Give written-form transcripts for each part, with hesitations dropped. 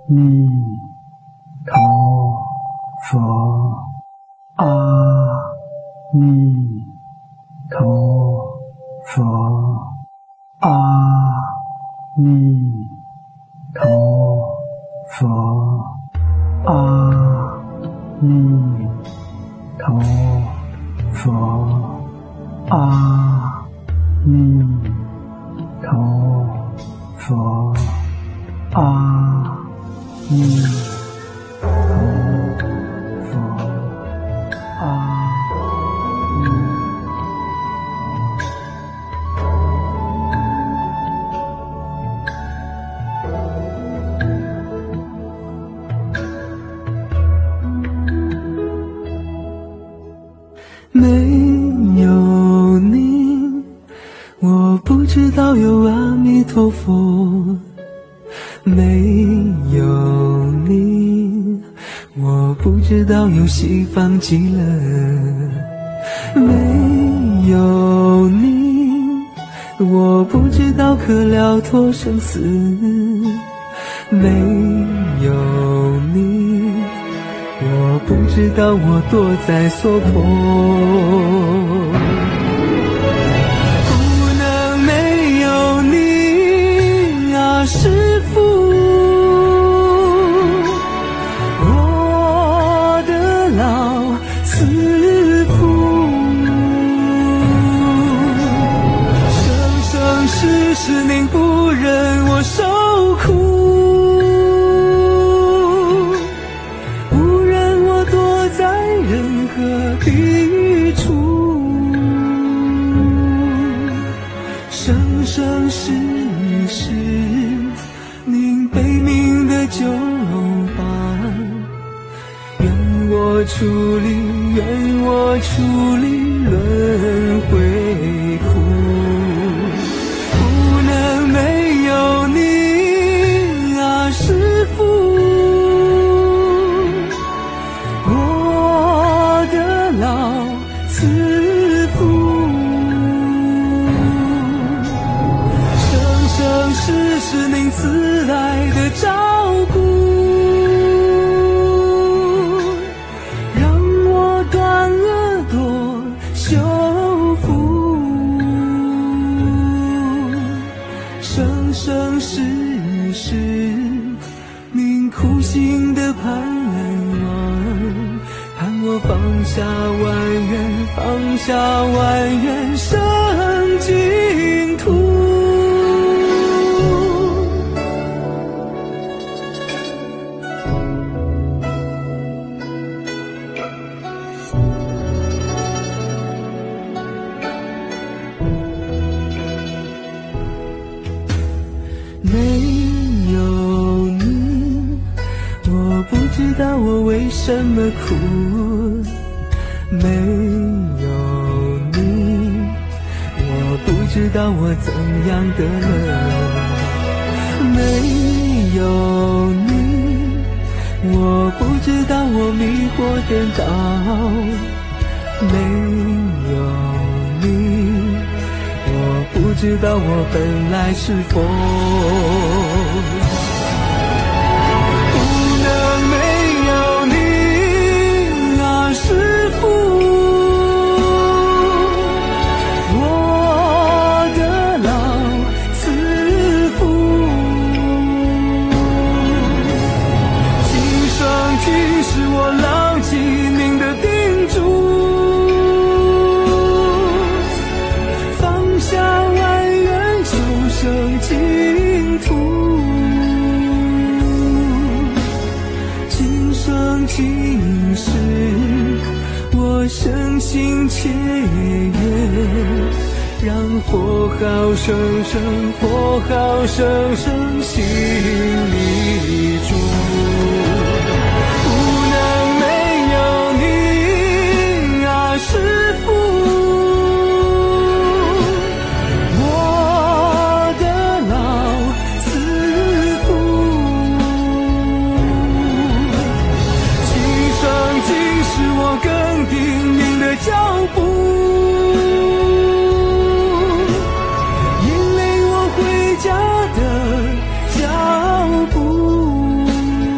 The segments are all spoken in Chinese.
弥陀佛，阿弥陀佛，阿弥陀佛，阿弥陀佛，阿弥陀佛，阿弥没有你，我不知道有阿弥陀佛；没有你，我不知道有西方极乐；没有你，我不知道可了脱生死；没有你，我不知道我躲在娑婆，不能没有你啊，师父，我的老慈父，生生世世您不忍我受苦。地狱处，生生世世您悲悯的救拔，愿我处理，愿我处理轮回苦，不能没有你啊，师父。老慈父，生生世世您赐来的照顾，让我断恶多修福，生生世世您苦心的盼望，盼我放下万缘，放下万缘生净土。没有你，我不知道我为什么苦；没有你，我不知道我怎样的乐；没有你，我不知道我迷惑颠倒；没有你，我不知道我本来是佛。师父，我的老慈父，今生今世我牢记您的叮嘱，放下万缘求生净土，今生今世我深心切愿，让佛号声声，佛号声声心里住，不能没有你啊，师父，我的老慈父，今生今世我更定您的脚步，引领我回家的脚步。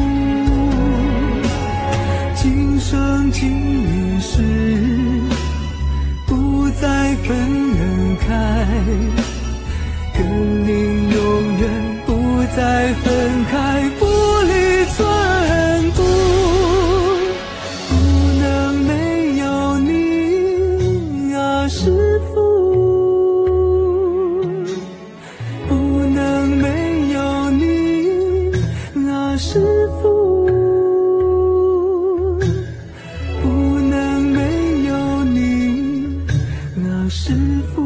分开，跟你永远不再分开，不离寸步，不能没有你啊，师父，不能没有你啊，师父。师父，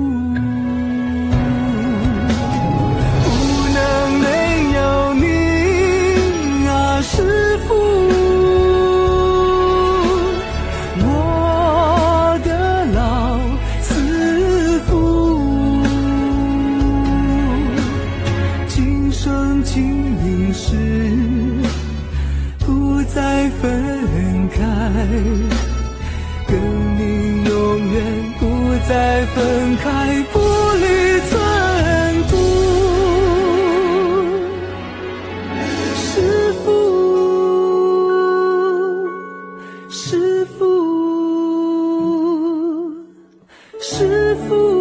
不能没有你啊，师父，我的老师父，今生今世时不再分开，跟你永远不再分开，不离寸步，师父，师父，师父。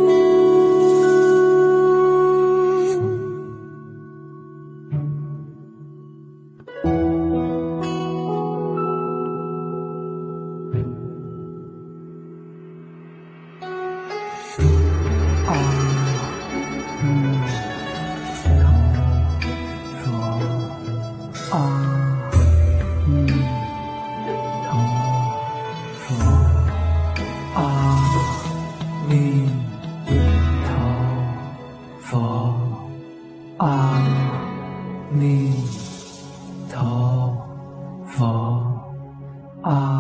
阿